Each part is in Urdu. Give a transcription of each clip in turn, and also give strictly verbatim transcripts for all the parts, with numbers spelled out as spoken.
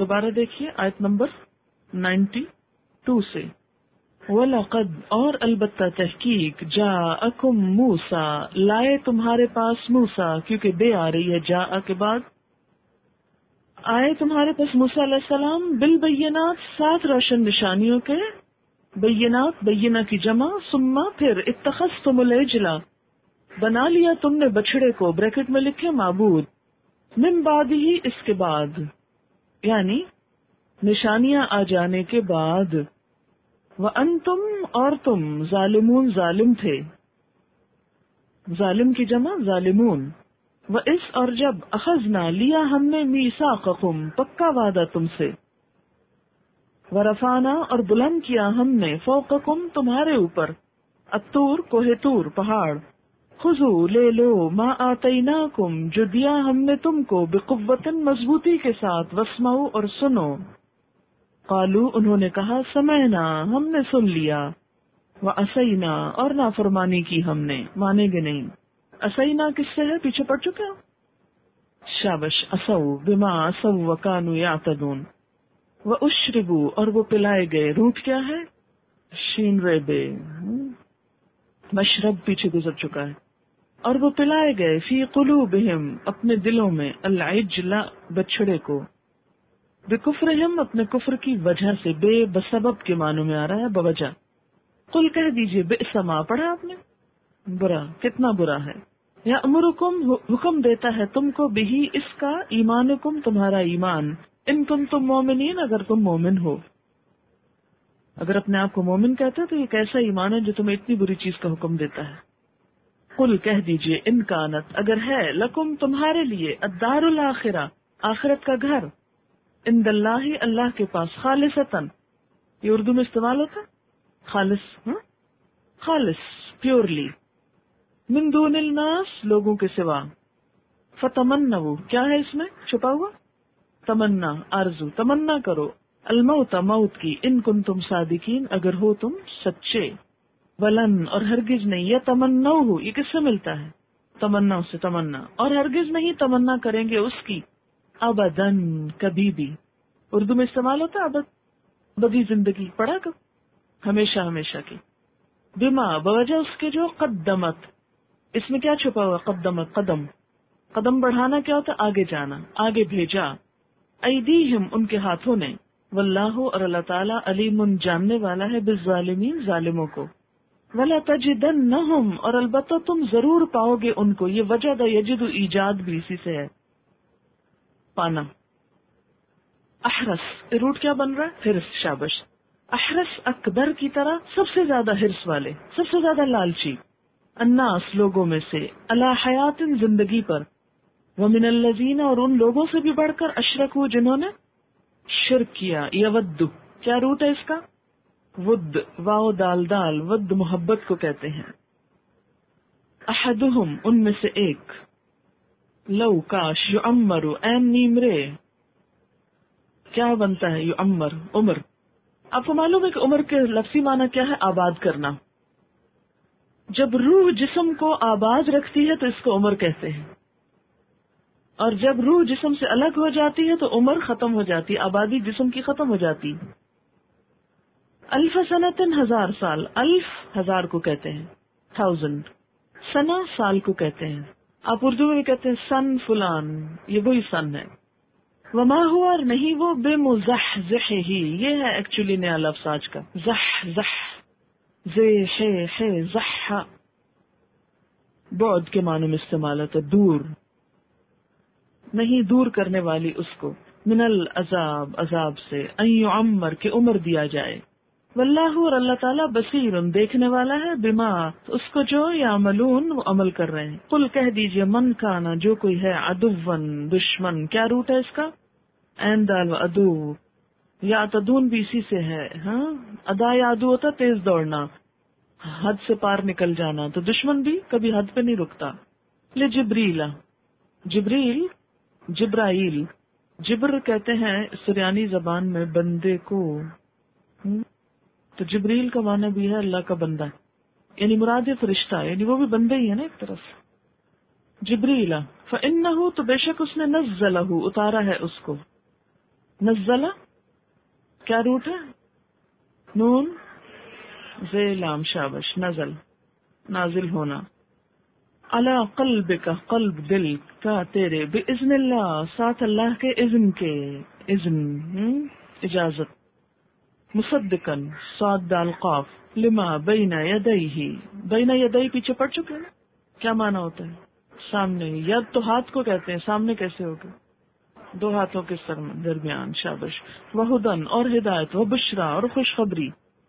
دوبارہ دیکھیے آیت نمبر نائنٹی ٹو سے. وَلَقَدْ اور البتہ تحقیق جاءکم موسیٰ لائے تمہارے پاس موسیٰ، کیونکہ بے آ رہی ہے جاء کے بعد، آئے تمہارے پاس موسیٰ علیہ السلام بالبینات سات روشن نشانیوں کے، بینات بینہ کی جمع، ثم پھر اتخذتم العجل بنا لیا تم نے بچڑے کو، بریکٹ میں لکھے معبود، من بعد ہی اس کے بعد، یعنی نشانیاں آ جانے کے بعد، وَأَنْتُمْ اور تم ظالمون ظالم تھے، ظالم کی جمع ظالمون، وَإِذْ اور جب اخذنا لیا ہم نے میثاقکم پکا وعدہ تم سے، ورفعنا اور بلند کیا ہم نے فوقکم تمہارے اوپر، الطور کوہ طور پہاڑ، خذوا لے لو ما آتیناکم جو دیا ہم نے تم کو، بقوۃ مضبوطی کے ساتھ، واسمعوا اور سنو، قالوا انہوں نے کہا سمعنا ہم نے سن لیا، وعصینا اور نافرمانی کی ہم نے، مانیں گے نہیں. عصینا کس سے ہے پیچھے پڑ چکے ہو، شابش. عصوا بما عصوا وکانوا یعتدون. واشربوا اور وہ پلائے گئے، روٹ کیا ہے شین ریبے، مشرب پیچھے گزر چکا ہے، اور وہ پلائے گئے فی قلوبہم اپنے دلوں میں، العجل بچڑے کو، بکفرہم اپنے کفر کی وجہ سے، بے بسبب کے معنوں میں آ رہا ہے بوجہ. قل کہہ دیجئے بئس ما پڑھا آپ نے، برا کتنا برا ہے، یأمرکم حکم دیتا ہے تم کو، بہی اس کا، ایمانکم تمہارا ایمان، ان کنتم مومنین اگر تم مومن ہو. اگر اپنے آپ کو مومن کہتے تو یہ کیسا ایمان ہے جو تمہیں اتنی بری چیز کا حکم دیتا ہے. قل کہہ دیجئے ان کانت اگر ہے، لکم تمہارے لیے، الدار الاخرہ آخرت کا گھر، عند اللہ اللہ کے پاس، خالصتاً یہ اردو میں استعمال ہوتا ہے خالص، ہاں خالص پیورلی، من دون الناس لوگوں کے سوا، فتمنوا کیا ہے اس میں چھپا ہوا، تمنا آرزو، تمنا کرو، الموت موت کی، ان کنتم صادقین اگر ہو تم سچے، ولن اور ہرگز نہیں، یا تمنوہ یہ کس سے ملتا ہے، تمنا سے تمنا، اور ہرگز نہیں تمنا کریں گے اس کی، ابدن کبھی بھی، اردو میں استعمال ہوتا ہے ابد، ابدی زندگی پڑھا کب، ہمیشہ ہمیشہ کی، بما بوجہ اس کے جو قدمت، اس میں کیا چھپا ہوا قدمت، قدم قدم بڑھانا کیا ہوتا ہے آگے جانا، آگے بھیجا، ایدیہم ان کے ہاتھوں نے، واللہ اور اللہ تعالیٰ علیم جاننے والا ہے بالظالمین ظالموں کو، ولا تجدنہم اور البتہ تم ضرور پاؤ گے ان کو، یہ وجد یجد ایجاد بھی اسی سے ہے پانا. احرس روٹ کیا بن رہا ہے حرص، شابش. احرس اکبر کی طرح سب سے زیادہ حرص والے، سب سے زیادہ لالچی، الناس لوگوں میں سے، علی حیات زندگی پر، ومن الذین اور ان لوگوں سے بھی بڑھ کر، اشرکوا جنہوں نے شرک کیا. یود کیا روٹ ہے اس کا، ود واو دال دال، ود محبت کو کہتے ہیں. احدہم ان میں سے ایک، لو کاش، یعمر این نیمرے کیا بنتا ہے یعمر عمر. آپ کو معلوم ہے کہ عمر کے لفظی معنی کیا ہے، آباد کرنا. جب روح جسم کو آباد رکھتی ہے تو اس کو عمر کہتے ہیں، اور جب روح جسم سے الگ ہو جاتی ہے تو عمر ختم ہو جاتی، آبادی جسم کی ختم ہو جاتی. الف سنتن ہزار سال، الف ہزار کو کہتے ہیں تھاؤزینڈ، سنا سال کو کہتے ہیں. آپ اردو میں بھی کہتے ہیں سن فلان، یہ وہی سن ہے. وما ہوا اور نہیں وہ، بے مزحزح ہی یہ ہے ایکچولی نیا لفظ آج کا، زح زح زے ہے ہے زح بعد کے معنی میں استعمال ہوتا ہے، دور، نہیں دور کرنے والی اس کو، من العذاب عذاب سے، ان یعمر کہ عمر دیا جائے. واللہ اور اللہ تعالیٰ بصیر دیکھنے والا ہے، بما اس کو جو یعملون وہ عمل کر رہے ہیں. قل کہہ دیجئے من کانا جو کوئی ہے، عدون دشمن، کیا روٹ ہے اس کا، عین دال و ادو، یا تدون بھی اسی سے ہے. ہاں ادا یا ادو ہوتا تیز دوڑنا، حد سے پار نکل جانا، تو دشمن بھی کبھی حد پہ نہیں رکتا. لجبریل جبریل جبرائیل، جبر کہتے ہیں سریانی زبان میں بندے کو، تو جبریل کا معنی بھی ہے اللہ کا بندہ، یعنی مراد فرشتہ، یعنی وہ بھی بندے ہی ہے نا ایک طرف. جبریل فإنہ تو بے شک اس نے نزلہ اتارا ہے اس کو، نزلہ کیا روٹ ہے؟ نون زیلام شابش، نزل نازل ہونا. علی قلبک قلب دل کا تیرے، باذن اللہ ساتھ اللہ کے اذن کے، اذن اجازت. مصدقن صاد دال قاف، لما بین یدیہ، بین یدی پیچھے پڑ چکے ہیں. کیا معنی ہوتا ہے؟ سامنے. ید تو ہاتھ کو کہتے ہیں، سامنے کیسے ہوگا؟ دو ہاتھوں کے سر میں درمیان. شابش. وہدن اور ہدایت، و بشرا اور خوشخبری.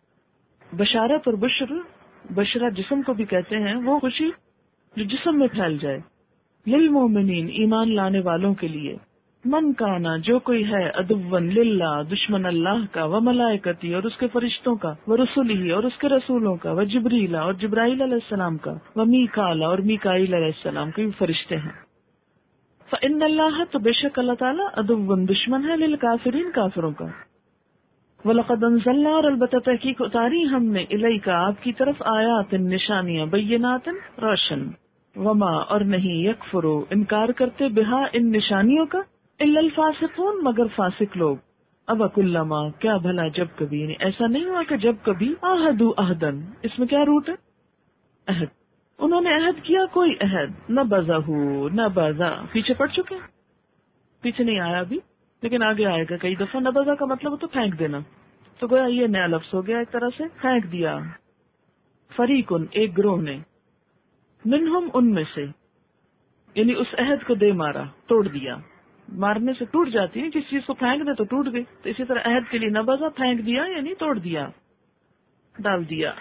بشارت اور بشر، بشرا جسم کو بھی کہتے ہیں، وہ خوشی جو جسم میں پھیل جائے. للمومنین ایمان لانے والوں کے لیے. من کانا جو کوئی ہے، عدون للہ دشمن اللہ کا، و ملائکتی اور اس کے فرشتوں کا، و رسولہ اور اس کے رسولوں کا، و جبریل اور جبرائیل علیہ السلام کا، و میکال اور میکائیل علیہ السلام کے بھی فرشتے ہیں. فإن اللہ تو بے شک اللہ تعالیٰ، عدون دشمن ہے، للکافرین کافروں کا. وَلَقَدْ أَنزَلْنَا اور البتہ تحقیق اتاری ہم نے، الیک آپ کی طرف، آیات نشانیاں، بینات روشن. وما اور نہیں، یکفرو انکار کرتے، بہا ان نشانیوں کا، الا الفاسقون مگر فاسق لوگ. اب کلما کیا بھلا جب کبھی، یعنی ایسا نہیں ہوا کہ جب کبھی، آہدو عہدن، اس میں کیا روٹ ہے؟ عہد. انہوں نے عہد کیا کوئی عہد، نہ بذہو نہ بذا پیچھے پڑ چکے، پیچھے نہیں آیا ابھی لیکن آگے آئے گا کئی دفعہ. نبذا کا مطلب تو پھینک دینا، تو گویا یہ نیا لفظ ہو گیا، ایک طرح سے پھینک دیا. فریقن ایک گروہ نے، منہم ان میں سے، یعنی اس عہد کو دے مارا، توڑ دیا. مارنے سے ٹوٹ جاتی ہے، کسی چیز کو پھینک دے تو ٹوٹ گئی، تو اسی طرح عہد کے لیے نبذا پھینک دیا یعنی توڑ دیا، ڈال دیا.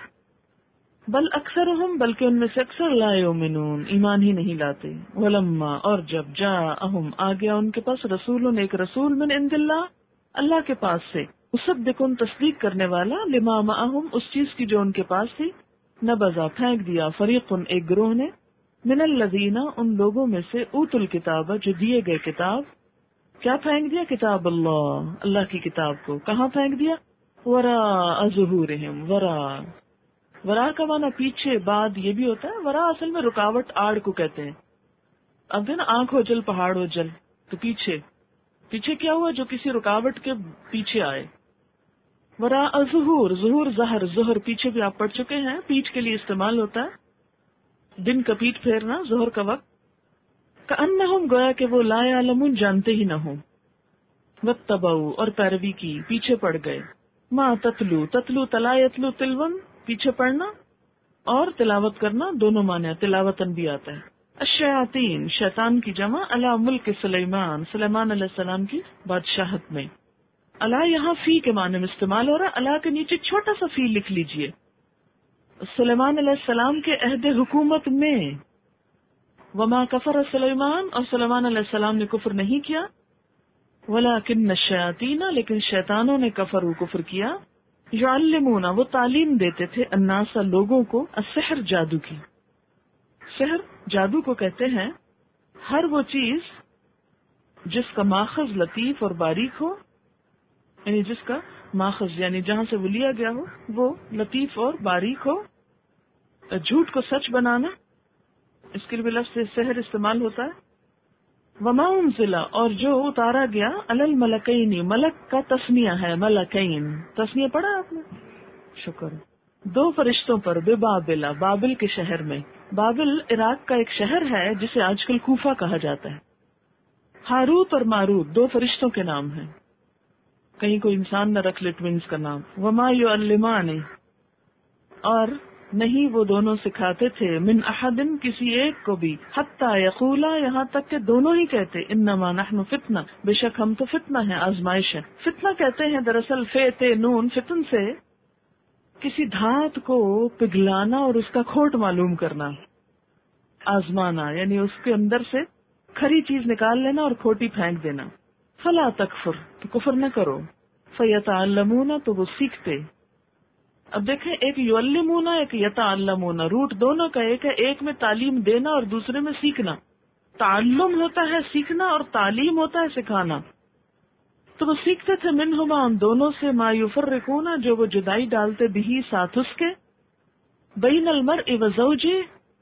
بل اکثرہم بلکہ ان میں سے اکثر لا یؤمنون ایمان ہی نہیں لاتے. ولما اور جب جاءہم آ گیا ان کے پاس، رسول ایک رسول، من عند اللہ اللہ کے پاس سے، مصدقن تصدیق کرنے والا، لما معہم اس چیز کی جو ان کے پاس تھی، نبذا پھینک دیا، فریقن ایک گروہ نے، من الذین ان لوگوں میں سے، اوتوا الکتاب جو دیے گئے کتاب. کیا پھینک دیا؟ کتاب اللہ اللہ کی کتاب کو. کہاں پھینک دیا؟ وراء ظہورہم، وراء ورا کا معنی پیچھے، بعد یہ بھی ہوتا ہے. ورا اصل میں رکاوٹ، آڑ کو کہتے ہیں. اب ہے نا آنکھ ہو جل پہاڑ ہو جل، تو پیچھے پیچھے کیا ہوا؟ جو کسی رکاوٹ کے پیچھے آئے. ورا ظہور، ظہور ظہر، ظہر پیچھے بھی آپ پڑھ چکے ہیں، پیٹھ کے لیے استعمال ہوتا ہے، دن کا پیٹ پھیرنا ظہر کا وقت. کأنہم گویا کہ وہ لا یعلمون جانتے ہی نہ ہوں. واتبعوا اور پیروی کی، پیچھے پڑ گئے. ما تتلو، تتلو تلا یتلو تلون پیچھے پڑھنا اور تلاوت کرنا دونوں معنی، تلاوتن بھی آتا ہے. الشیاطین شیطان کی جمع، علی ملک سلیمان سلیمان علیہ السلام کی بادشاہت میں. اللہ یہاں فی کے معنی میں استعمال ہو رہا ہے، اللہ کے نیچے چھوٹا سا فی لکھ لیجئے. سلیمان علیہ السلام کے عہد حکومت میں. وما کفر سلیمان اور سلیمان علیہ السلام نے کفر نہیں کیا. ولکن الشیاطین لیکن شیطانوں نے کفر و کفر کیا. یعلمون وہ تعلیم دیتے تھے، الناس لوگوں کو، السحر جادو کی. سحر جادو کو کہتے ہیں ہر وہ چیز جس کا ماخذ لطیف اور باریک ہو، یعنی جس کا ماخذ یعنی جہاں سے وہ لیا گیا ہو وہ لطیف اور باریک ہو. جھوٹ کو سچ بنانا، اس کے لیے لفظ سحر استعمال ہوتا ہے. وما انزل اور جو اتارا گیا، علی الملکین ملک کا تسنیہ ہے، ملکین تسنیہ پڑھا آپ نے؟ شکر. دو فرشتوں پر، بے بابل بابل کے شہر میں. بابل عراق کا ایک شہر ہے جسے آج کل کوفہ کہا جاتا ہے. ہاروت اور ماروت دو فرشتوں کے نام ہیں، کہیں کوئی انسان نہ رکھ لے ٹوینز کا نام. وما یعلمان اور نہیں وہ دونوں سکھاتے تھے، من احد کسی ایک کو بھی، حتی یقولا یہاں تک کہ دونوں ہی کہتے، انما نحن فتنہ بے شک ہم تو فتنہ ہیں، آزمائش ہے. فتنہ کہتے ہیں دراصل فیت نون فتن سے کسی دھات کو پگھلانا اور اس کا کھوٹ معلوم کرنا، آزمانا یعنی اس کے اندر سے کھری چیز نکال لینا اور کھوٹی پھینک دینا. فلا تکفر تو کفر نہ کرو، فیتعلمون تو وہ سیکھتے. اب دیکھیں ایک یعلمون ایک یتعلمون، روٹ دونوں کا ایک ہے، ایک میں تعلیم دینا اور دوسرے میں سیکھنا. تعلم ہوتا ہے سیکھنا اور تعلیم ہوتا ہے سکھانا. تو وہ سیکھتے تھے منہما ان دونوں سے، ما یفرقون جو وہ جدائی ڈالتے بھی ساتھ اس کے، بین المرء وزوجہ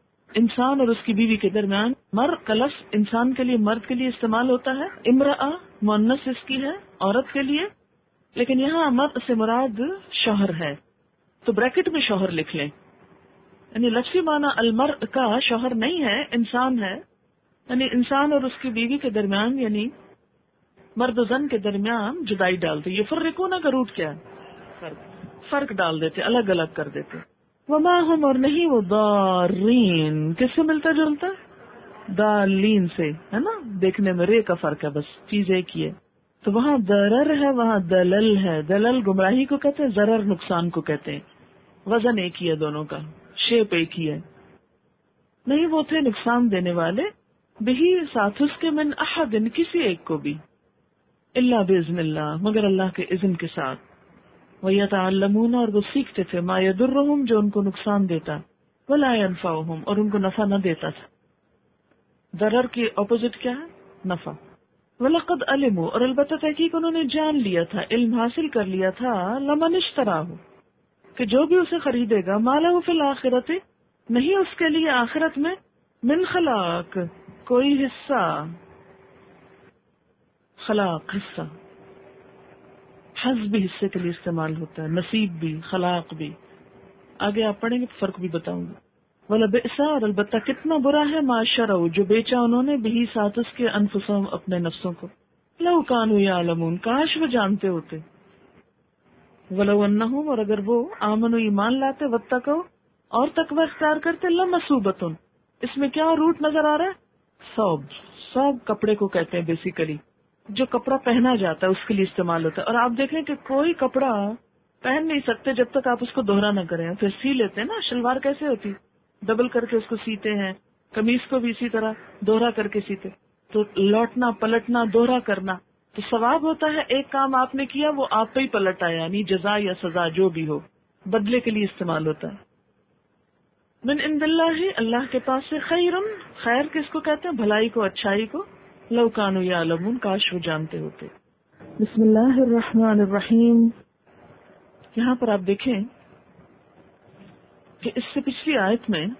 انسان اور اس کی بیوی کے درمیان. مر کا لفظ انسان کے لیے مرد کے لیے استعمال ہوتا ہے، امرأہ مؤنث اس کی ہے عورت کے لیے، لیکن یہاں مرد سے مراد شوہر ہے، تو بریکٹ میں شوہر لکھ لیں. یعنی لفظی معنی المرء کا شوہر نہیں ہے، انسان ہے. یعنی انسان اور اس کی بیوی کے درمیان، یعنی مرد و زن کے درمیان جدائی ڈالتے. یہ فرقون کا روٹ کیا ہے؟ فرق فرق ڈال دیتے، الگ الگ کر دیتے. وما ہم، اور نہیں وہ ضارین، کس سے ملتا جلتا ہے؟ دالین سے، ہے نا. دیکھنے میں رے کا فرق ہے، بس چیز ایک ہی ہے. تو وہاں ضرر ہے، وہاں دلل ہے. دلل گمراہی کو کہتے ہیں، ضرر نقصان کو کہتے ہیں. وزن ایک ہی ہے دونوں کا، شیپ ایک ہی ہے. نہیں وہ تھے نقصان دینے والے، بہی ساتھ اس کے، من احد، کسی ایک کو بھی، الا باذن اللہ، مگر اللہ کے اذن کے ساتھ. وَيَتَعَلَّمُونَ، اور وہ سیکھتے تھے، ما يَضُرُّهُمْ، جو ان کو نقصان دیتا، وَلَا يَنفَعُهُمْ، اور ان کو نفع نہ دیتا تھا. ضرر کی اپوزٹ کیا ہے؟ نفع. وَلَقَدْ عَلِمُوا، اور البتہ تحقیق انہوں نے جان لیا تھا، علم حاصل کر لیا تھا، لَمَنِ اشْتَرَاهُ، کہ جو بھی اسے خریدے گا، مَا لَهُ فِي الْآخِرَةِ، نہیں اس کے لیے آخرت میں، من خلاق، کوئی حصہ. خلاق حصہ، حظ بھی حصے کے لیے استعمال ہوتا ہے، نصیب بھی، خلاق بھی. آگے آپ پڑھیں گے تو فرق بھی بتاؤں گی. وَلَبِئْسَ، اور البتہ کتنا برا ہے، مَا شَرَوْا، جو بیچا انہوں نے، بِہِ ساتھ اس کے، انفسہم، اپنے نفسوں کو. لَوْ كَانُوا يَعْلَمُونَ، کاش وہ جانتے ہوتے. وَلَوْ أَنَّهُمْ، اور اگر وہ آمنوا، ایمان لاتے، واتقوا، اور تقوی اختیار کرتے، لَمَثُوبَةٌ، اس میں کیا روٹ نظر آ رہا ہے؟ ثوب. ثوب کپڑے کو کہتے ہیں بیسیکلی، جو کپڑا پہنا جاتا ہے اس کے لیے استعمال ہوتا ہے. اور آپ دیکھیں کہ کوئی کپڑا پہن نہیں سکتے جب تک آپ اس کو دوہرا نہ کریں. پھر سی لیتے ہیں نا، شلوار کیسے ہوتی، ڈبل کر کے اس کو سیتے ہیں، قمیص کو بھی اسی طرح دوہرا کر کے سیتے. تو لوٹنا پلٹنا دوہرا کرنا، تو ثواب ہوتا ہے. ایک کام آپ نے کیا وہ آپ پہ ہی پلٹ آیا، یعنی جزا یا سزا جو بھی ہو، بدلے کے لیے استعمال ہوتا ہے. من عند اللہ، اللہ کے پاس سے، خیرن، خیر کس کو کہتے ہیں؟ بھلائی کو، اچھائی کو. لو کانوا یعلمون، کاش وہ جانتے ہوتے. بسم اللہ الرحمن الرحیم. یہاں پر آپ دیکھیں کہ اس سے پچھلی آیت میں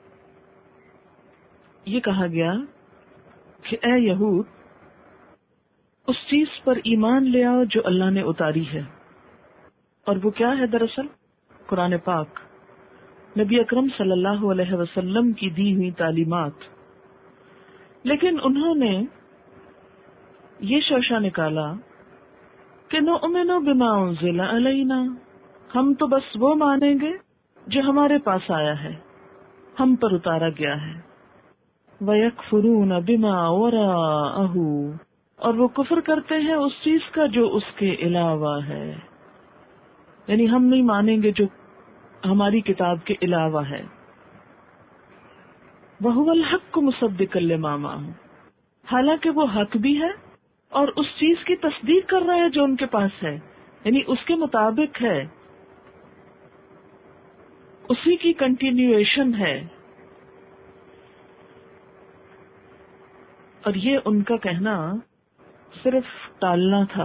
یہ کہا گیا کہ اے یہود، اس چیز پر ایمان لے آؤ جو اللہ نے اتاری ہے. اور وہ کیا ہے؟ دراصل قرآن پاک، نبی اکرم صلی اللہ علیہ وسلم کی دی ہوئی تعلیمات. لیکن انہوں نے یہ شوشہ نکالا کہ نؤمن بما انزل علینا، ہم تو بس وہ مانیں گے جو ہمارے پاس آیا ہے، ہم پر اتارا گیا ہے. وَيَكْفُرُونَ بِمَا وَرَاءَهُ، اور وہ کفر کرتے ہیں اس چیز کا جو اس کے علاوہ ہے. یعنی ہم نہیں مانیں گے جو ہماری کتاب کے علاوہ ہے. وَهُوَ الْحَقُّ مُصَدِّقًا لِمَا مَعَهُ، حالانکہ وہ حق بھی ہے اور اس چیز کی تصدیق کر رہا ہے جو ان کے پاس ہے، یعنی اس کے مطابق ہے، اسی کی کنٹینیویشن ہے. اور یہ ان کا کہنا صرف ٹالنا تھا.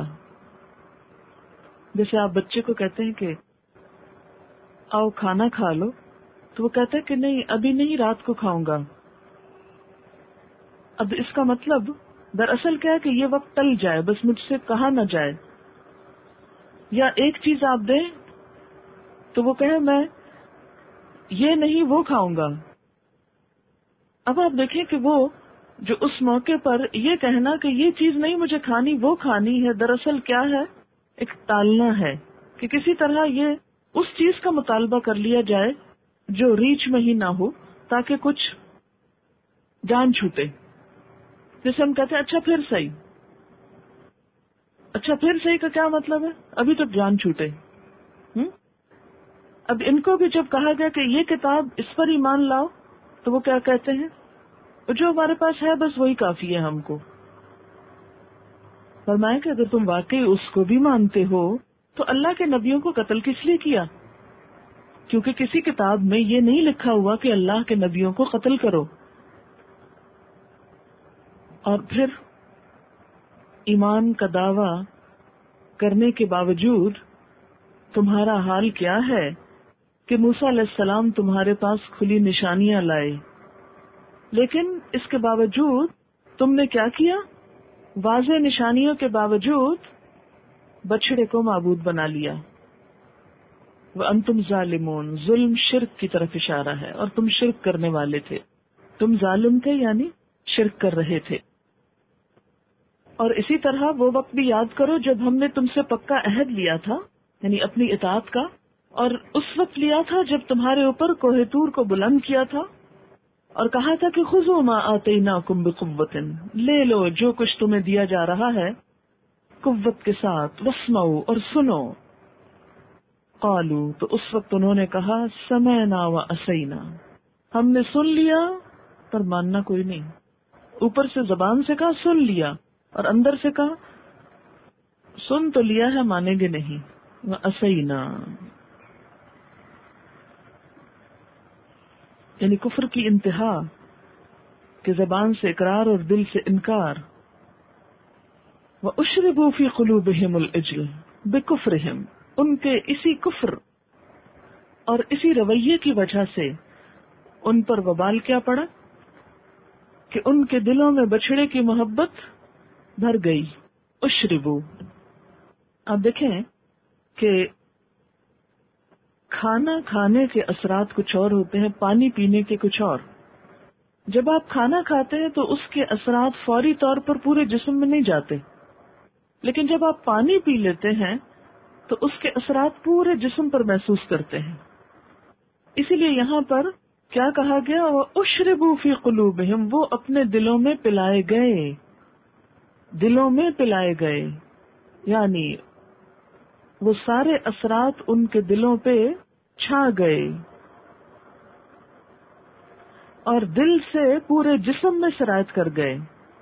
جیسے آپ بچے کو کہتے ہیں کہ آؤ کھانا کھا لو، تو وہ کہتا ہے کہ نہیں ابھی نہیں، رات کو کھاؤں گا. اب اس کا مطلب دراصل کیا ہے کہ یہ وقت ٹل جائے، بس مجھ سے کہا نہ جائے. یا ایک چیز آپ دیں تو وہ کہے میں یہ نہیں وہ کھاؤں گا. اب آپ دیکھیں کہ وہ جو اس موقع پر یہ کہنا کہ یہ چیز نہیں مجھے کھانی وہ کھانی ہے، دراصل کیا ہے؟ ایک ٹالنا ہے کہ کسی طرح یہ اس چیز کا مطالبہ کر لیا جائے جو ریچ میں ہی نہ ہو، تاکہ کچھ جان چھوٹے. جیسے ہم کہتے ہیں اچھا پھر صحیح. اچھا پھر صحیح کا کیا مطلب ہے؟ ابھی تو جان چھوٹے. ہم؟ اب ان کو بھی جب کہا گیا کہ یہ کتاب اس پر ایمان لاؤ، تو وہ کیا کہتے ہیں؟ جو ہمارے پاس ہے بس وہی کافی ہے ہم کو. فرمایا کہ اگر تم واقعی اس کو بھی مانتے ہو تو اللہ کے نبیوں کو قتل کس لیے کیا؟ کیونکہ کسی کتاب میں یہ نہیں لکھا ہوا کہ اللہ کے نبیوں کو قتل کرو. اور پھر ایمان کا دعویٰ کرنے کے باوجود تمہارا حال کیا ہے کہ موسیٰ علیہ السلام تمہارے پاس کھلی نشانیاں لائے، لیکن اس کے باوجود تم نے کیا کیا؟ واضح نشانیوں کے باوجود بچڑے کو معبود بنا لیا. وَأَنْتُمْ ظَالِمُونَ، ظلم شرک کی طرف اشارہ ہے، اور تم شرک کرنے والے تھے. تم ظالم تھے یعنی شرک کر رہے تھے. اور اسی طرح وہ وقت بھی یاد کرو جب ہم نے تم سے پکا عہد لیا تھا، یعنی اپنی اطاعت کا، اور اس وقت لیا تھا جب تمہارے اوپر کوہ طور کو بلند کیا تھا اور کہا تھا کہ خذوا ما آتیناکم بقوۃ، لے لو جو کچھ تمہیں دیا جا رہا ہے قوت کے ساتھ، واسمعوا، اور سنو. قالوا، تو اس وقت انہوں نے کہا سمعنا وعصینا، ہم نے سن لیا پر ماننا کوئی نہیں. اوپر سے زبان سے کہا سن لیا، اور اندر سے کہا سن تو لیا ہے مانیں گے نہیں. وعصینا یعنی کفر کی انتہا، کہ زبان سے اقرار اور دل سے انکار. وَأُشْرِبُوا فِي قُلُوبِهِمُ الْعِجْلَ بِكُفْرِهِمْ، ان کے اسی کفر اور اسی رویے کی وجہ سے ان پر وبال کیا پڑا کہ ان کے دلوں میں بچڑے کی محبت بھر گئی. اشربو، آپ دیکھیں کہ کھانا کھانے کے اثرات کچھ اور ہوتے ہیں، پانی پینے کے کچھ اور. جب آپ کھانا کھاتے ہیں تو اس کے اثرات فوری طور پر پورے جسم میں نہیں جاتے، لیکن جب آپ پانی پی لیتے ہیں تو اس کے اثرات پورے جسم پر محسوس کرتے ہیں. اسی لیے یہاں پر کیا کہا گیا؟ وَأُشْرِبُوا فِي قُلُوبِهِمْ، وہ اپنے دلوں میں پلائے گئے، دلوں میں پلائے گئے، یعنی وہ سارے اثرات ان کے دلوں پہ چھا گئے اور دل سے پورے جسم میں سرایت کر گئے.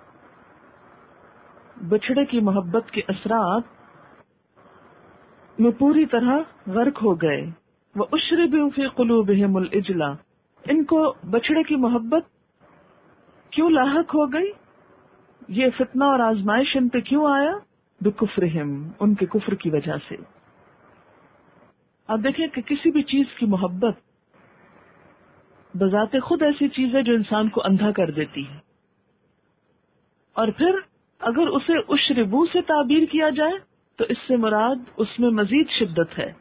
بچڑے کی محبت کے اثرات میں پوری طرح غرق ہو گئے. وَأُشْرِبُوا فِي قُلُوبِهِمُ الْعِجْلَ، ان کو بچڑے کی محبت کیوں لاحق ہو گئی؟ یہ فتنہ اور آزمائش ان پہ کیوں آیا؟ بِكُفْرِهِمْ، ان کے کفر کی وجہ سے. آپ دیکھیں کہ کسی بھی چیز کی محبت بذات خود ایسی چیز ہے جو انسان کو اندھا کر دیتی ہے، اور پھر اگر اسے اشربو سے تعبیر کیا جائے تو اس سے مراد اس میں مزید شدت ہے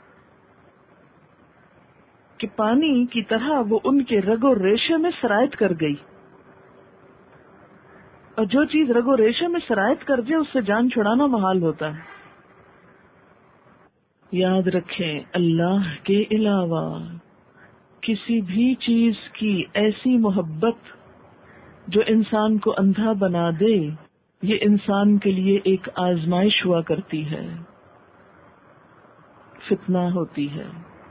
کہ پانی کی طرح وہ ان کے رگ و ریشے میں سرایت کر گئی، اور جو چیز رگ و ریشے میں سرایت کر جائے اس سے جان چھڑانا محال ہوتا ہے. یاد رکھیں اللہ کے علاوہ کسی بھی چیز کی ایسی محبت جو انسان کو اندھا بنا دے، یہ انسان کے لیے ایک آزمائش ہوا کرتی ہے، فتنہ ہوتی ہے،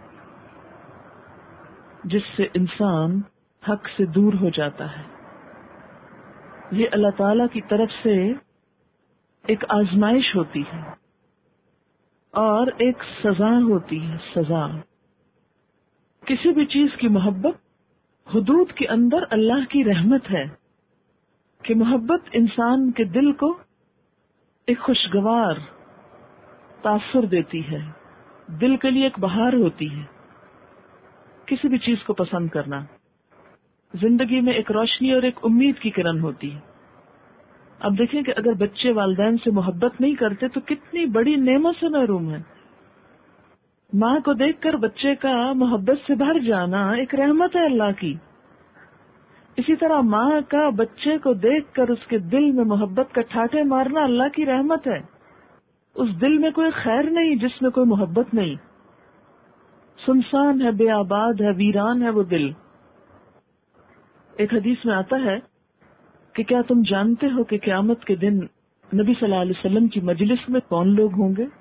جس سے انسان حق سے دور ہو جاتا ہے. یہ اللہ تعالی کی طرف سے ایک آزمائش ہوتی ہے اور ایک سزا ہوتی ہے. سزا کسی بھی چیز کی محبت حدود کے اندر اللہ کی رحمت ہے کہ محبت انسان کے دل کو ایک خوشگوار تاثر دیتی ہے، دل کے لیے ایک بہار ہوتی ہے. کسی بھی چیز کو پسند کرنا زندگی میں ایک روشنی اور ایک امید کی کرن ہوتی ہے. اب دیکھیں کہ اگر بچے والدین سے محبت نہیں کرتے تو کتنی بڑی نعمت سے محروم ہیں. ماں کو دیکھ کر بچے کا محبت سے بھر جانا ایک رحمت ہے اللہ کی. اسی طرح ماں کا بچے کو دیکھ کر اس کے دل میں محبت کا ٹھاٹھے مارنا اللہ کی رحمت ہے. اس دل میں کوئی خیر نہیں جس میں کوئی محبت نہیں. سنسان ہے، بے آباد ہے، ویران ہے وہ دل. ایک حدیث میں آتا ہے کہ کیا تم جانتے ہو کہ قیامت کے دن نبی صلی اللہ علیہ وسلم کی مجلس میں کون لوگ ہوں گے؟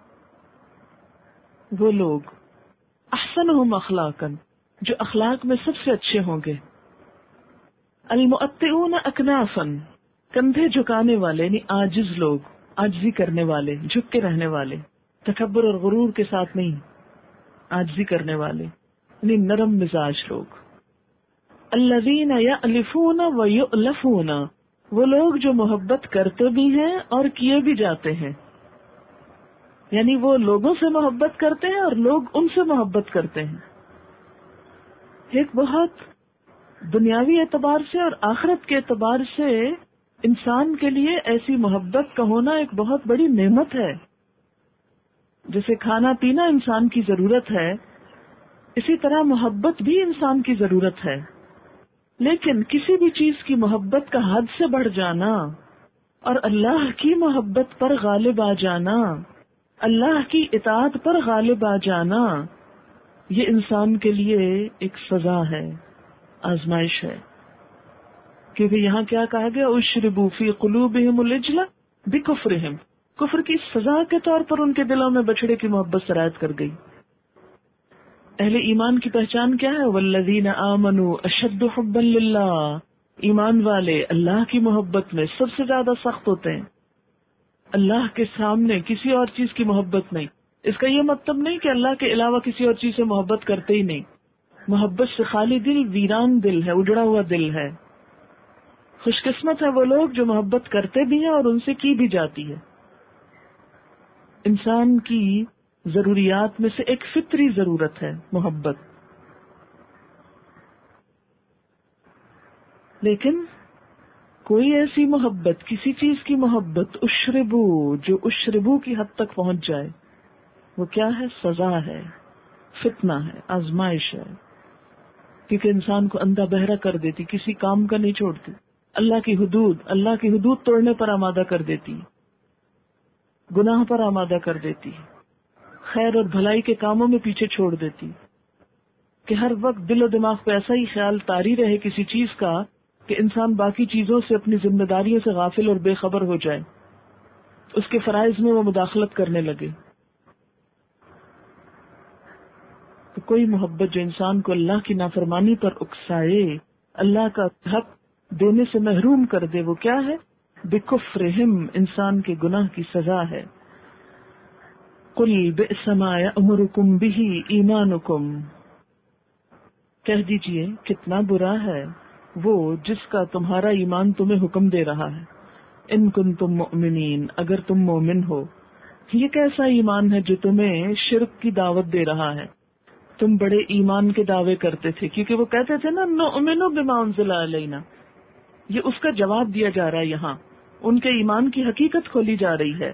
وہ لوگ احسنہم اخلاقا، جو اخلاق میں سب سے اچھے ہوں گے. المؤطئون اکنافا، کندھے جھکانے والے یعنی عاجز لوگ، عاجزی کرنے والے، جھک کے رہنے والے، تکبر اور غرور کے ساتھ نہیں، عاجزی کرنے والے یعنی نرم مزاج لوگ. الذین یألفون ویؤلفون، وہ لوگ جو محبت کرتے بھی ہیں اور کیے بھی جاتے ہیں، یعنی وہ لوگوں سے محبت کرتے ہیں اور لوگ ان سے محبت کرتے ہیں. ایک بہت دنیاوی اعتبار سے اور آخرت کے اعتبار سے انسان کے لیے ایسی محبت کا ہونا ایک بہت بڑی نعمت ہے. جیسے کھانا پینا انسان کی ضرورت ہے، اسی طرح محبت بھی انسان کی ضرورت ہے. لیکن کسی بھی چیز کی محبت کا حد سے بڑھ جانا اور اللہ کی محبت پر غالب آ جانا، اللہ کی اطاعت پر غالب آ جانا، یہ انسان کے لیے ایک سزا ہے، آزمائش ہے. کیونکہ یہاں کیا کہا گیا؟ اشربوا فی قلوبہم العجل بکفرہم، کفر کی سزا کے طور پر ان کے دلوں میں بچڑے کی محبت سرایت کر گئی. اہل ایمان کی پہچان کیا ہے؟ والذین آمنوا اشد حبا للہ، ایمان والے اللہ کی محبت میں سب سے زیادہ سخت ہوتے ہیں. اللہ کے سامنے کسی اور چیز کی محبت نہیں. اس کا یہ مطلب نہیں کہ اللہ کے علاوہ کسی اور چیز سے محبت کرتے ہی نہیں. محبت سے خالی دل ویران دل ہے، اجڑا ہوا دل ہے. خوش قسمت ہے وہ لوگ جو محبت کرتے بھی ہیں اور ان سے کی بھی جاتی ہے. انسان کی ضروریات میں سے ایک فطری ضرورت ہے محبت. لیکن کوئی ایسی محبت، کسی چیز کی محبت اشربو، جو اشربو کی حد تک پہنچ جائے، وہ کیا ہے؟ سزا ہے، فتنہ ہے، آزمائش ہے. کیونکہ انسان کو اندھا بہرا کر دیتی، کسی کام کا نہیں چھوڑتی. اللہ کی حدود اللہ کی حدود توڑنے پر آمادہ کر دیتی، گناہ پر آمادہ کر دیتی، خیر اور بھلائی کے کاموں میں پیچھے چھوڑ دیتی. کہ ہر وقت دل و دماغ پہ ایسا ہی خیال طاری رہے کسی چیز کا کہ انسان باقی چیزوں سے، اپنی ذمہ داریوں سے غافل اور بے خبر ہو جائے، اس کے فرائض میں وہ مداخلت کرنے لگے. تو کوئی محبت جو انسان کو اللہ کی نافرمانی پر اکسائے، اللہ کا حق دینے سے محروم کر دے، وہ کیا ہے؟ بکفرہم، انسان کے گناہ کی سزا ہے. قل بئس ما یأمرکم بہ ایمانکم، کہہ دیجئے کتنا برا ہے وہ جس کا تمہارا ایمان تمہیں حکم دے رہا ہے. ان کنتم مؤمنین، اگر تم مومن ہو. یہ کیسا ایمان ہے جو تمہیں شرک کی دعوت دے رہا ہے؟ تم بڑے ایمان کے دعوے کرتے تھے، کیونکہ وہ کہتے تھے نا نؤمن بما انزل علینا. یہ اس کا جواب دیا جا رہا ہے. یہاں ان کے ایمان کی حقیقت کھولی جا رہی ہے.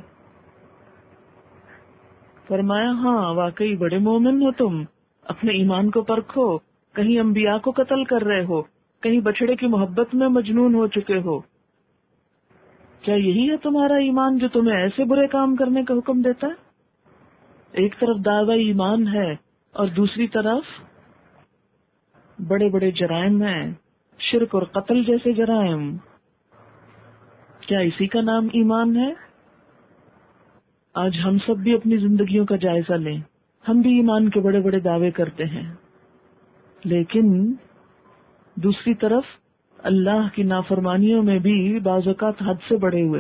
فرمایا ہاں واقعی بڑے مومن ہو تم، اپنے ایمان کو پرکھو. کہیں انبیاء کو قتل کر رہے ہو، کہیں بچڑے کی محبت میں مجنون ہو چکے ہو. کیا یہی ہے تمہارا ایمان جو تمہیں ایسے برے کام کرنے کا حکم دیتا ہے؟ ایک طرف دعوی ایمان ہے اور دوسری طرف بڑے بڑے جرائم ہیں، شرک اور قتل جیسے جرائم. کیا اسی کا نام ایمان ہے؟ آج ہم سب بھی اپنی زندگیوں کا جائزہ لیں. ہم بھی ایمان کے بڑے بڑے دعوے کرتے ہیں، لیکن دوسری طرف اللہ کی نافرمانیوں میں بھی بعض اوقات حد سے بڑھے ہوئے.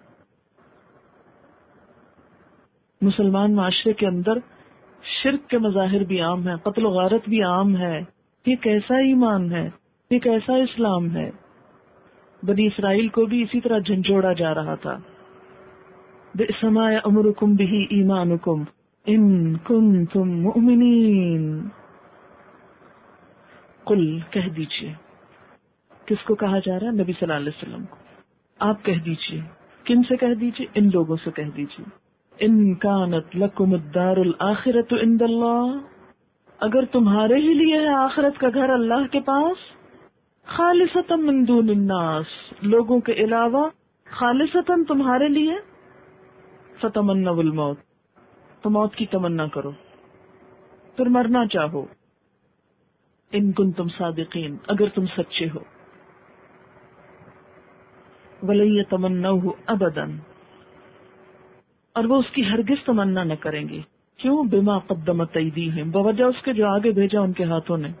مسلمان معاشرے کے اندر شرک کے مظاہر بھی عام ہیں، قتل و غارت بھی عام ہے. یہ کیسا ایمان ہے؟ یہ کیسا اسلام ہے؟ بنی اسرائیل کو بھی اسی طرح جھنجھوڑا جا رہا تھا. بئس ما یأمرکم بہ ایمانکم ان کنتم مؤمنین. قل، کہہ دیجئے. کس کو کہا جا رہا ہے؟ نبی صلی اللہ علیہ وسلم کو. آپ کہہ دیجئے. کن سے کہہ دیجئے؟ ان لوگوں سے کہہ دیجئے. ان کانت لکم الدار الآخرۃ عند اللہ، اگر تمہارے ہی لیے ہے آخرت کا گھر اللہ کے پاس، خالصۃ من دون الناس، لوگوں کے علاوہ خالصۃ تمہارے لیے، فتمنوا الموت، تو موت کی تمنا کرو، پھر مرنا چاہو. ان کنتم صادقین، اگر تم سچے ہو. ولن یتمنوہ ابدا، اور وہ اس کی ہرگز تمنا نہ کریں گے. کیوں؟ بما قدمت ایدیہم، بوجہ اس کے جو آگے بھیجا ان کے ہاتھوں نے.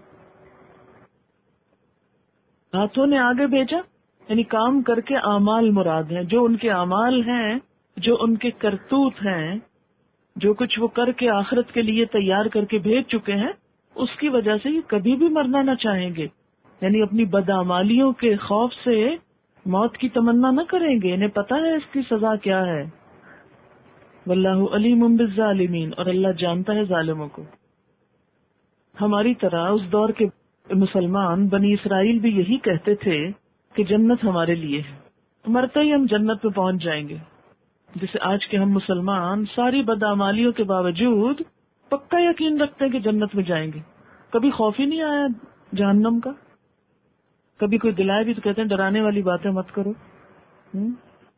ہاتھوں نے آگے بھیجا یعنی کام کر کے اعمال مراد ہیں. جو ان کے اعمال ہیں، جو ان کے کرتوت ہیں، جو کچھ وہ کر کے آخرت کے لیے تیار کر کے بھیج چکے ہیں، اس کی وجہ سے یہ کبھی بھی مرنا نہ چاہیں گے. یعنی اپنی بدعمالیوں کے خوف سے موت کی تمنا نہ کریں گے. انہیں پتہ ہے اس کی سزا کیا ہے. واللہ علیم بالظالمین، اور اللہ جانتا ہے ظالموں کو. ہماری طرح اس دور کے مسلمان بنی اسرائیل بھی یہی کہتے تھے کہ جنت ہمارے لیے ہے، مرتے ہی ہم جنت میں پہنچ جائیں گے. جیسے آج کے ہم مسلمان ساری بدعمالیوں کے باوجود پکا یقین رکھتے ہیں کہ جنت میں جائیں گے. کبھی خوف ہی نہیں آیا جہنم کا؟ کبھی کوئی دلائے بھی تو کہتے ہیں ڈرانے والی باتیں مت کرو. ہم؟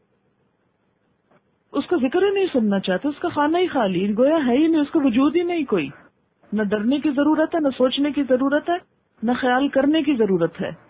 اس کا ذکر ہی نہیں سننا چاہتے، اس کا خانہ ہی خالی، گویا ہے ہی نہیں، اس کا وجود ہی نہیں کوئی. نہ ڈرنے کی ضرورت ہے، نہ سوچنے کی ضرورت ہے، نہ خیال کرنے کی ضرورت ہے.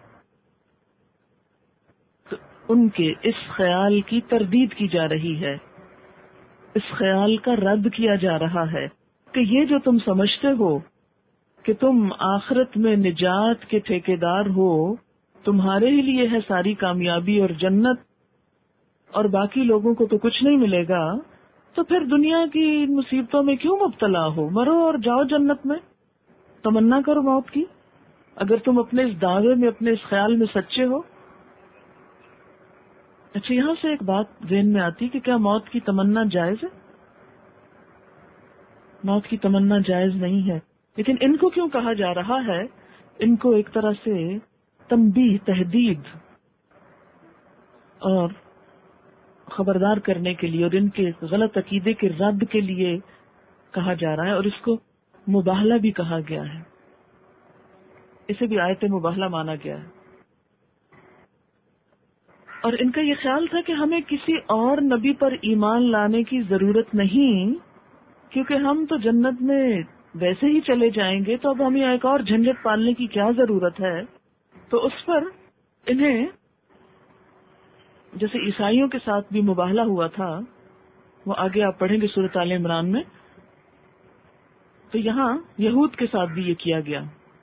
تو ان کے اس خیال کی تردید کی جا رہی ہے، اس خیال کا رد کیا جا رہا ہے کہ یہ جو تم سمجھتے ہو کہ تم آخرت میں نجات کے ٹھیکیدار ہو، تمہارے ہی لیے ہے ساری کامیابی اور جنت، اور باقی لوگوں کو تو کچھ نہیں ملے گا، تو پھر دنیا کی مصیبتوں میں کیوں مبتلا ہو؟ مرو اور جاؤ جنت میں، تمنا کرو موت کی اگر تم اپنے اس دعوے میں، اپنے اس خیال میں سچے ہو. اچھا، یہاں سے ایک بات ذہن میں آتی کہ کیا موت کی تمنا جائز ہے؟ موت کی تمنا جائز نہیں ہے، لیکن ان کو کیوں کہا جا رہا ہے؟ ان کو ایک طرح سے تنبیہ، تہدید اور خبردار کرنے کے لیے، اور ان کے غلط عقیدے کے رد کے لیے کہا جا رہا ہے، اور اس کو مباہلہ بھی کہا گیا ہے. اسے بھی آیت مباہلہ مانا گیا ہے. اور ان کا یہ خیال تھا کہ ہمیں کسی اور نبی پر ایمان لانے کی ضرورت نہیں، کیونکہ ہم تو جنت میں ویسے ہی چلے جائیں گے، تو اب ہمیں ایک اور جھنجٹ پالنے کی کیا ضرورت ہے. تو اس پر انہیں، جیسے عیسائیوں کے ساتھ بھی مباہلہ ہوا تھا، وہ آگے آپ پڑھیں گے سورۃ آل عمران میں، تو یہاں یہود کے ساتھ بھی یہ کیا گیا.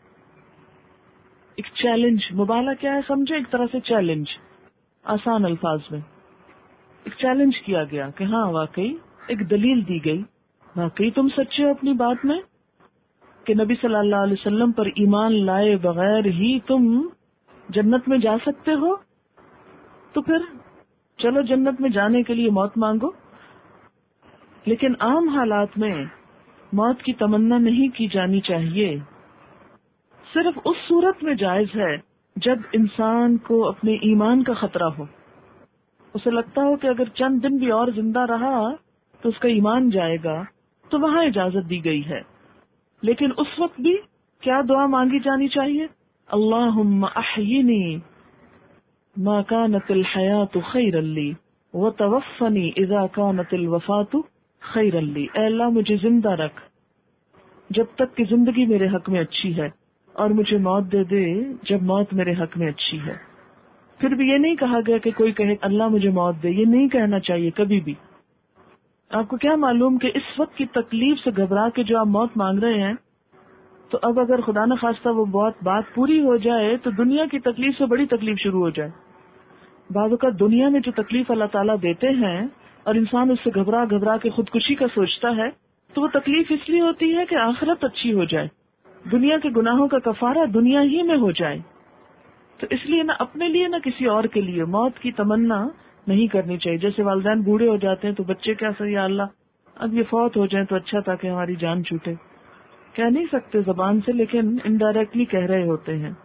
ایک چیلنج، مباہلہ کیا ہے سمجھے؟ ایک طرح سے چیلنج، آسان الفاظ میں ایک چیلنج کیا گیا کہ ہاں واقعی ایک دلیل دی گئی، واقعی تم سچے ہو اپنی بات میں کہ نبی صلی اللہ علیہ وسلم پر ایمان لائے بغیر ہی تم جنت میں جا سکتے ہو، تو پھر چلو جنت میں جانے کے لیے موت مانگو. لیکن عام حالات میں موت کی تمنا نہیں کی جانی چاہیے. صرف اس صورت میں جائز ہے جب انسان کو اپنے ایمان کا خطرہ ہو، اسے لگتا ہو کہ اگر چند دن بھی اور زندہ رہا تو اس کا ایمان جائے گا، تو وہاں اجازت دی گئی ہے. لیکن اس وقت بھی کیا دعا مانگی جانی چاہیے؟ اللہم احیینی ما کانت الحیات خیرا لی وتوفنی اذا کانت الوفات خیرا لی. اے اللہ مجھے زندہ رکھ جب تک کہ زندگی میرے حق میں اچھی ہے، اور مجھے موت دے دے جب موت میرے حق میں اچھی ہے. پھر بھی یہ نہیں کہا گیا کہ کوئی کہے اللہ مجھے موت دے، یہ نہیں کہنا چاہیے کبھی بھی. آپ کو کیا معلوم کہ اس وقت کی تکلیف سے گھبرا کے جو آپ موت مانگ رہے ہیں، تو اب اگر خدا نہ خواستہ وہ بہت بات پوری ہو جائے تو دنیا کی تکلیف سے بڑی تکلیف شروع ہو جائے. بعض اوقات دنیا میں جو تکلیف اللہ تعالیٰ دیتے ہیں اور انسان اس سے گھبرا گھبرا کے خودکشی کا سوچتا ہے، تو وہ تکلیف اس لیے ہوتی ہے کہ آخرت اچھی ہو جائے، دنیا کے گناہوں کا کفارہ دنیا ہی میں ہو جائے. تو اس لیے نہ اپنے لیے نہ کسی اور کے لیے موت کی تمنا نہیں کرنی چاہیے. جیسے والدین بوڑھے ہو جاتے ہیں تو بچے کیا سر یا اللہ اب یہ فوت ہو جائیں تو اچھا تھا کہ ہماری جان چھوٹے. کہہ نہیں سکتے زبان سے، لیکن انڈائریکٹلی کہہ رہے ہوتے ہیں.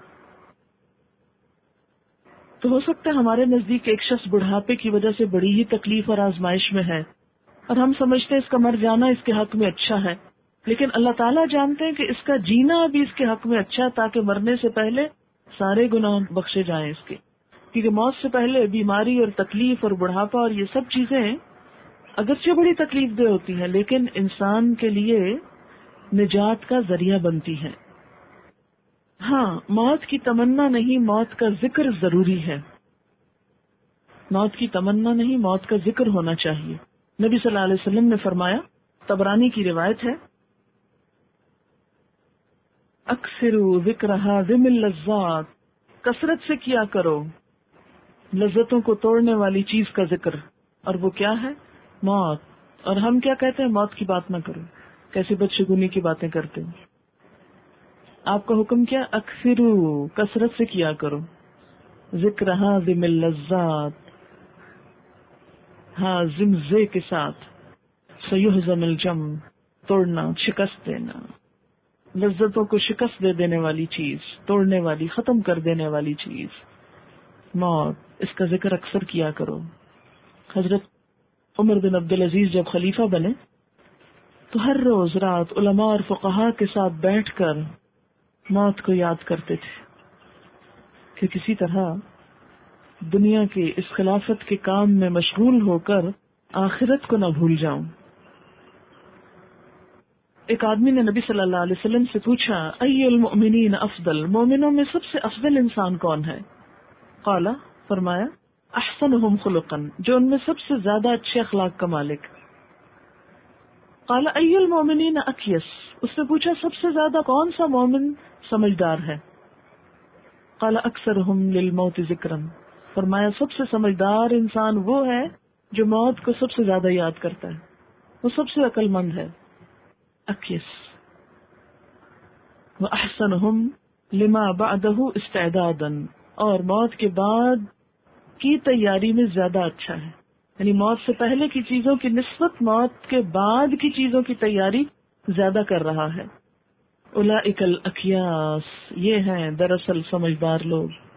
تو ہو سکتا ہے ہمارے نزدیک ایک شخص بڑھاپے کی وجہ سے بڑی ہی تکلیف اور آزمائش میں ہے، اور ہم سمجھتے ہیں اس کا مر جانا اس کے حق میں اچھا ہے، لیکن اللہ تعالیٰ جانتے ہیں کہ اس کا جینا بھی اس کے حق میں اچھا ہے، تاکہ مرنے سے پہلے سارے گناہ بخشے جائیں اس کے. کیونکہ موت سے پہلے بیماری اور تکلیف اور بڑھاپا اور یہ سب چیزیں اگرچہ بڑی تکلیف دہ ہوتی ہیں، لیکن انسان کے لیے نجات کا ذریعہ بنتی ہیں. ہاں، موت کی تمنا نہیں، موت کا ذکر ضروری ہے. موت کی تمنا نہیں، موت کا ذکر ہونا چاہیے. نبی صلی اللہ علیہ وسلم نے فرمایا، طبرانی کی روایت ہے، اکثروا ذکرہا ذم اللذات، کثرت سے کیا کرو لذتوں کو توڑنے والی چیز کا ذکر. اور وہ کیا ہے؟ موت. اور ہم کیا کہتے ہیں؟ موت کی بات نہ کرو. کیسی بدشگونی کی باتیں کرتے ہیں. آپ کا حکم کیا؟ اکثروا، کثرت سے کیا کرو، ذکرہا ذم اللذات، ہاں ذم زے کے ساتھ، سیہزم الجمع، توڑنا، شکست دینا، لذتوں کو شکست دے دینے والی چیز، توڑنے والی، ختم کر دینے والی چیز، موت. اس کا ذکر اکثر کیا کرو. حضرت عمر بن عبدالعزیز جب خلیفہ بنے تو ہر روز رات علماء اور فقہاء کے ساتھ بیٹھ کر موت کو یاد کرتے تھے کہ کسی طرح دنیا کے اس خلافت کے کام میں مشغول ہو کر آخرت کو نہ بھول جاؤں. ایک آدمی نے نبی صلی اللہ علیہ وسلم سے پوچھا ای المؤمنین افضل، مومنوں میں سب سے افضل انسان کون ہے؟ قال، فرمایا احسنهم خلقا، جو ان میں سب سے زیادہ اچھے اخلاق کا مالک. قال ای المؤمنین اکیس، اس نے پوچھا سب سے زیادہ کون سا مومن سمجھدار ہے؟ قال اکثرهم للموت ذکرا، فرمایا سب سے سمجھدار انسان وہ ہے جو موت کو سب سے زیادہ یاد کرتا ہے، وہ سب سے عقل مند ہے. اکیس. وَأَحْسَنُهُمْ لِمَا بَعْدَهُ اسْتِعْدَادًا، اور موت کے بعد کی تیاری میں زیادہ اچھا ہے، یعنی موت سے پہلے کی چیزوں کی نسبت موت کے بعد کی چیزوں کی تیاری زیادہ کر رہا ہے. اولئک الاکیاس، یہ ہیں دراصل سمجھدار لوگ.